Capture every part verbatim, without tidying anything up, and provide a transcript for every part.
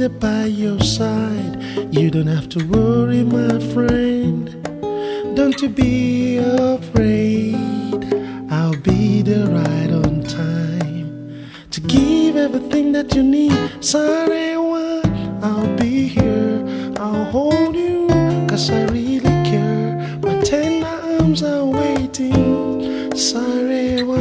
there by your side. You don't have to worry, my friend. Don't you be afraid. I'll be there right on time to give everything that you need. Sarewa, I'll be here. I'll hold you, cause I really care. My tender arms are waiting. Sarewa,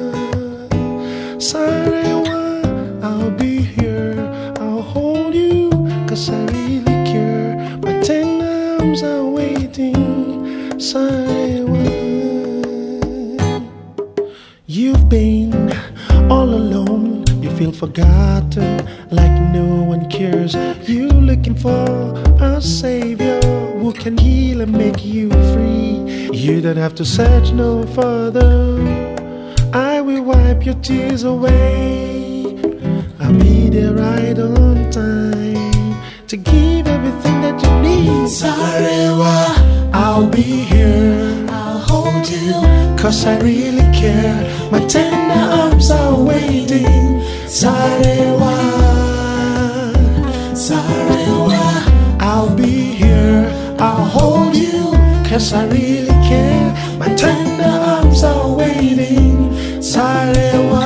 Sarewa, I'll be here. I'll hold you, cause I really care. My tender arms are waiting. Sarewa. You've been all alone, you feel forgotten, like no one cares. You're looking for a savior who can heal and make you free. You don't have to search no further. I will wipe your tears away. I'll be there right on time to give everything that you need. Sarewa, I'll be here. I'll hold you, cause I really care. My tender arms are waiting. Sarewa, Sarewa, I'll be here. I'll hold you, cause I really care. My tender arms are waiting. Sarewa,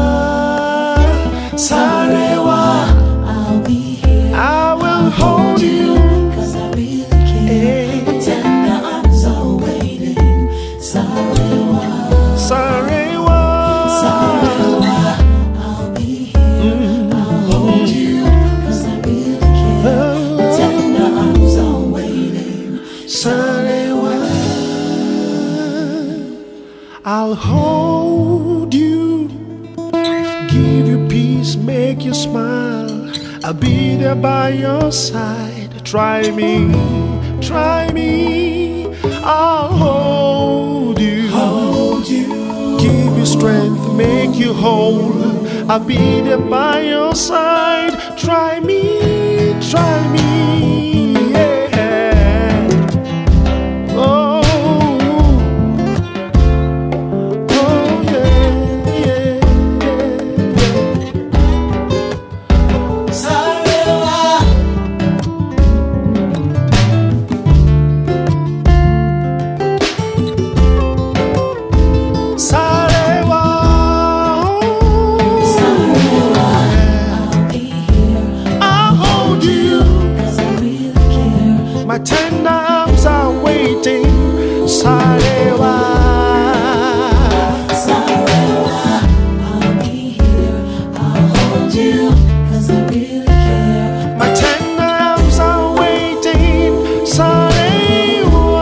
Sarewa, I'll be here. I will hold you, cause I really care. My tender arms are waiting. Sarewa, Sarewa, Sarewa, I'll be here. I'll hold you, cause I really care. My tender arms are waiting. Sarewa, I'll hold you, give you peace, make you smile. I'll be there by your side. Try me, try me. I'll hold you, Hold you, give you strength, make you whole. I'll be there by your side. Try me, try me, yeah. Oh, oh yeah, yeah, yeah. Sarewa, Sarewa, Sarewa, I'll be here. I'll hold you. Cause I really care. My tender arms are waiting. Sarewa, Sarewa, I'll be here. I'll hold you, cause I really care. my tender arms are waiting. Sarewa,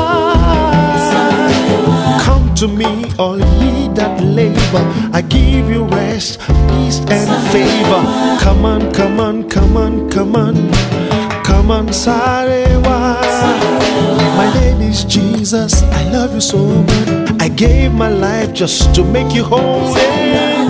come to me, all ye that labor. I give you rest, peace, and favor. Come on, come on, come on, come on. Come on, Sarewa. My name is Jesus. I love you so much. I gave my life just to make you whole. Yeah.